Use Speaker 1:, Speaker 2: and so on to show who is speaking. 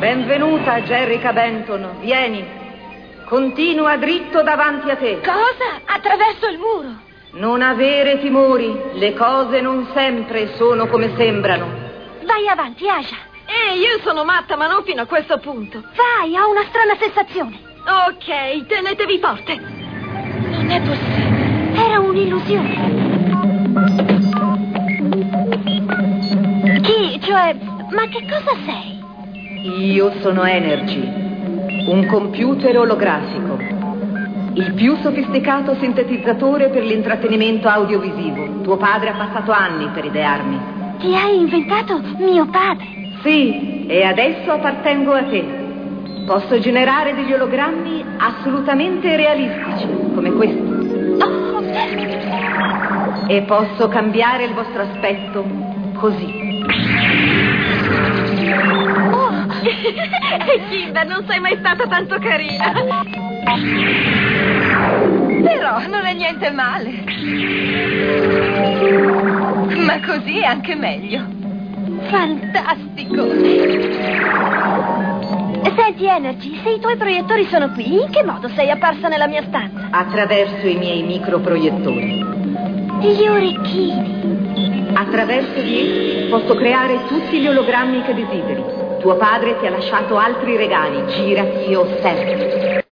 Speaker 1: Benvenuta, Jerrica Benton. Vieni. Continua dritto davanti a te.
Speaker 2: Cosa? Attraverso il muro?
Speaker 1: Non avere timori. Le cose non sempre sono come sembrano.
Speaker 2: Vai avanti, Aja.
Speaker 3: Io sono matta, ma non fino a questo punto.
Speaker 2: Vai, ho una strana sensazione.
Speaker 3: Ok, tenetevi forte.
Speaker 2: Non è possibile. Era un'illusione. Chi? Cioè, ma che cosa sei?
Speaker 1: Io sono Energy, un computer olografico, il più sofisticato sintetizzatore per l'intrattenimento audiovisivo. Tuo padre ha passato anni per idearmi.
Speaker 2: Ti hai inventato mio padre?
Speaker 1: Sì, e adesso appartengo a te. Posso generare degli ologrammi assolutamente realistici, come questo.
Speaker 2: Oh.
Speaker 1: E posso cambiare il vostro aspetto così.
Speaker 3: Kinder, non sei mai stata tanto carina.
Speaker 4: Però non è niente male. Ma così è anche meglio.
Speaker 2: Fantastico. Senti, Energy, se i tuoi proiettori sono qui, in che modo sei apparsa nella mia stanza?
Speaker 1: Attraverso i miei microproiettori.
Speaker 2: Gli orecchini.
Speaker 1: Attraverso di essi posso creare tutti gli ologrammi che desideri. Tuo padre ti ha lasciato altri regali. Girati e osserva.